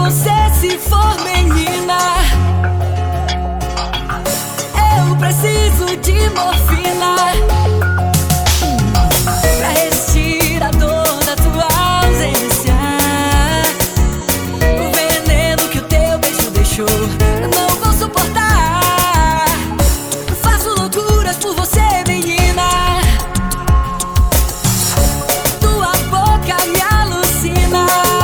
você se for menina. Eu preciso de morfina pra resistir a dor da tua ausência. O veneno que o teu beijo deixou, não vou suportar. Faço loucuras por você, menina. Tua boca me alucina.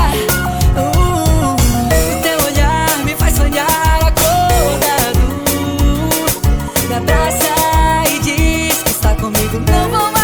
Teu olhar me faz sonhar acordado. Me abraça e diz que está comigo, não vou